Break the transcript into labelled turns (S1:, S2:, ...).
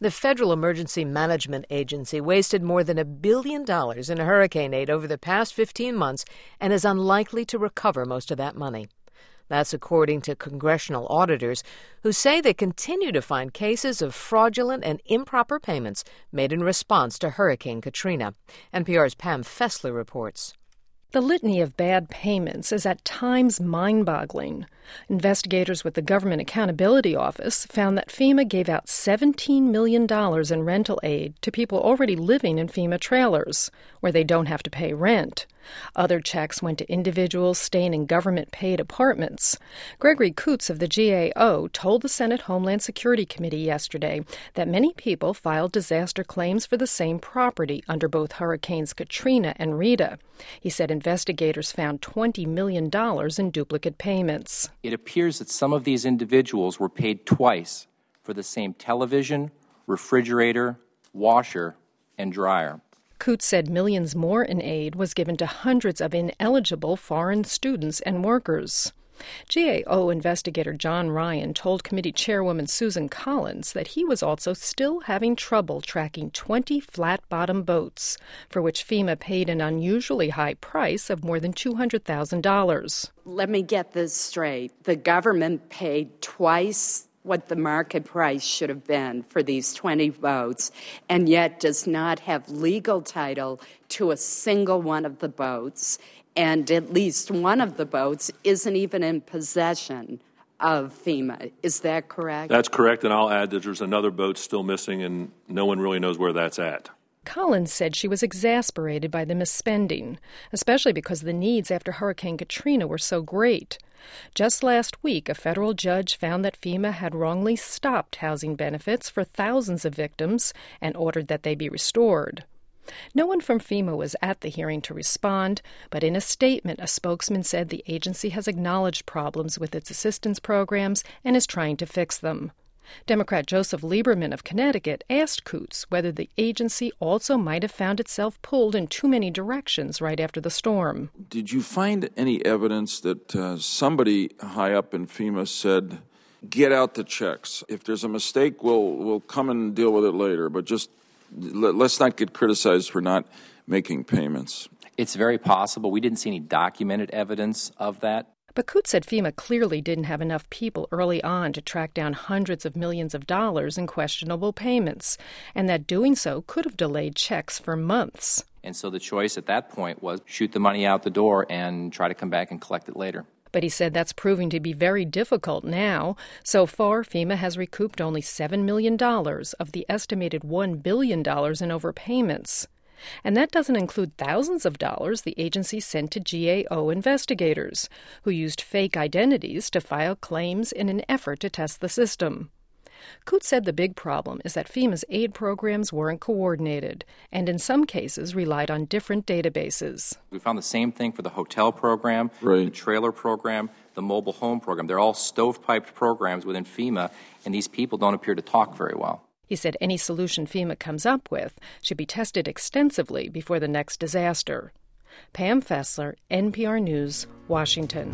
S1: The Federal Emergency Management Agency wasted more than $1 billion in hurricane aid over the past 15 months and is unlikely to recover most of that money. That's according to congressional auditors who say they continue to find cases of fraudulent and improper payments made in response to Hurricane Katrina. NPR's Pam Fessler reports.
S2: The litany of bad payments is at times mind-boggling. Investigators with the Government Accountability Office found that FEMA gave out $17 million in rental aid to people already living in FEMA trailers, where they don't have to pay rent. Other checks went to individuals staying in government-paid apartments. Gregory Coots of the GAO told the Senate Homeland Security Committee yesterday that many people filed disaster claims for the same property under both Hurricanes Katrina and Rita. He said investigators found $20 million in duplicate payments.
S3: It appears that some of these individuals were paid twice for the same television, refrigerator, washer, and dryer.
S2: Coots said millions more in aid was given to hundreds of ineligible foreign students and workers. GAO investigator John Ryan told committee chairwoman Susan Collins that he was also still having trouble tracking 20 flat-bottom boats, for which FEMA paid an unusually high price of more than $200,000.
S4: Let me get this straight. The government paid twice what the market price should have been for these 20 boats, and yet does not have legal title to a single one of the boats, and at least one of the boats isn't even in possession of FEMA. Is that correct?
S5: That's correct, and I'll add that there's another boat still missing, and no one really knows where that's at.
S2: Collins said she was exasperated by the misspending, especially because the needs after Hurricane Katrina were so great. Just last week, a federal judge found that FEMA had wrongly stopped housing benefits for thousands of victims and ordered that they be restored. No one from FEMA was at the hearing to respond, but in a statement, a spokesman said the agency has acknowledged problems with its assistance programs and is trying to fix them. Democrat Joseph Lieberman of Connecticut asked Coots whether the agency also might have found itself pulled in too many directions right after the storm.
S6: Did you find any evidence that somebody high up in FEMA said, get out the checks? If there's a mistake, we'll come and deal with it later, but just let's not get criticized for not making payments.
S3: It's very possible. We didn't see any documented evidence of that.
S2: But Coots said FEMA clearly didn't have enough people early on to track down hundreds of millions of dollars in questionable payments, and that doing so could have delayed checks for months.
S3: And so the choice at that point was shoot the money out the door and try to come back and collect it later.
S2: But he said that's proving to be very difficult now. So far, FEMA has recouped only $7 million of the estimated $1 billion in overpayments. And that doesn't include thousands of dollars the agency sent to GAO investigators, who used fake identities to file claims in an effort to test the system. Coots said the big problem is that FEMA's aid programs weren't coordinated, and in some cases relied on different databases.
S3: We found the same thing for the hotel program,
S6: right,
S3: the trailer program, the mobile home program. They're all stovepiped programs within FEMA, and these people don't appear to talk very well.
S2: He said any solution FEMA comes up with should be tested extensively before the next disaster. Pam Fessler, NPR News, Washington.